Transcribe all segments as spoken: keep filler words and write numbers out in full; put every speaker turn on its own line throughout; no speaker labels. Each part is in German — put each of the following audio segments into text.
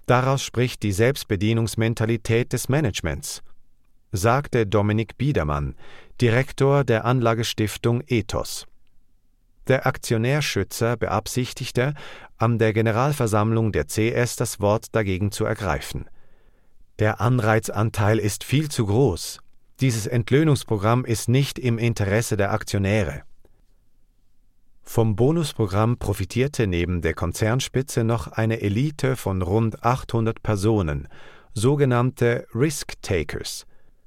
Daraus spricht die Selbstbedienungsmentalität des Managements, sagte Dominik Biedermann, Direktor der Anlagestiftung Ethos. Der Aktionärschützer beabsichtigte, an der Generalversammlung der C S das Wort dagegen zu ergreifen. Der Anreizanteil ist viel zu groß. Dieses Entlöhnungsprogramm ist nicht im Interesse der Aktionäre. Vom Bonusprogramm profitierte neben der Konzernspitze noch eine Elite von rund achthundert Personen, sogenannte Risk-Takers.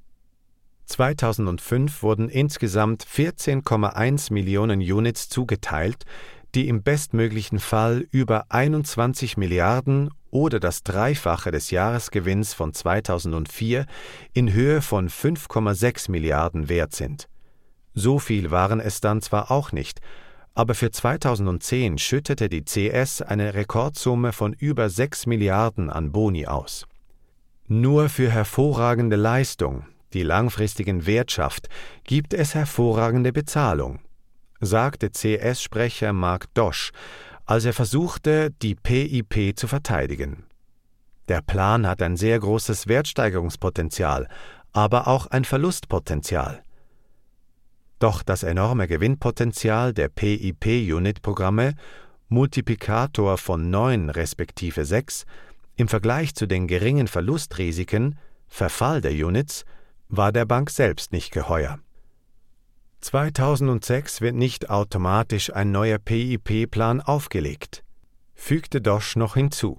zweitausendfünf wurden insgesamt vierzehn Komma eins Millionen Units zugeteilt, die im bestmöglichen Fall über einundzwanzig Milliarden oder das Dreifache des Jahresgewinns von zweitausendvier in Höhe von fünf Komma sechs Milliarden wert sind. So viel waren es dann zwar auch nicht, aber für zweitausendzehn schüttete die C S eine Rekordsumme von über sechs Milliarden an Boni aus. Nur für hervorragende Leistung, die langfristigen Wert schafft, gibt es hervorragende Bezahlung, sagte C S-Sprecher Mark Dosch, als er versuchte, die P I P zu verteidigen. Der Plan hat ein sehr großes Wertsteigerungspotenzial, aber auch ein Verlustpotenzial. Doch das enorme Gewinnpotenzial der P I P-Unit-Programme, Multiplikator von neun respektive sechs, im Vergleich zu den geringen Verlustrisiken, Verfall der Units, war der Bank selbst nicht geheuer. zweitausendsechs wird nicht automatisch ein neuer P I P-Plan aufgelegt, fügte Dosch noch hinzu.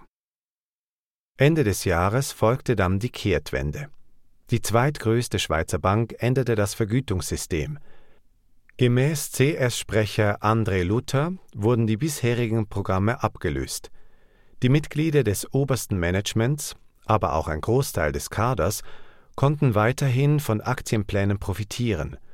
Ende des Jahres folgte dann die Kehrtwende. Die zweitgrößte Schweizer Bank änderte das Vergütungssystem. Gemäß C S-Sprecher André Luther wurden die bisherigen Programme abgelöst. Die Mitglieder des obersten Managements, aber auch ein Großteil des Kaders, konnten weiterhin von Aktienplänen profitieren,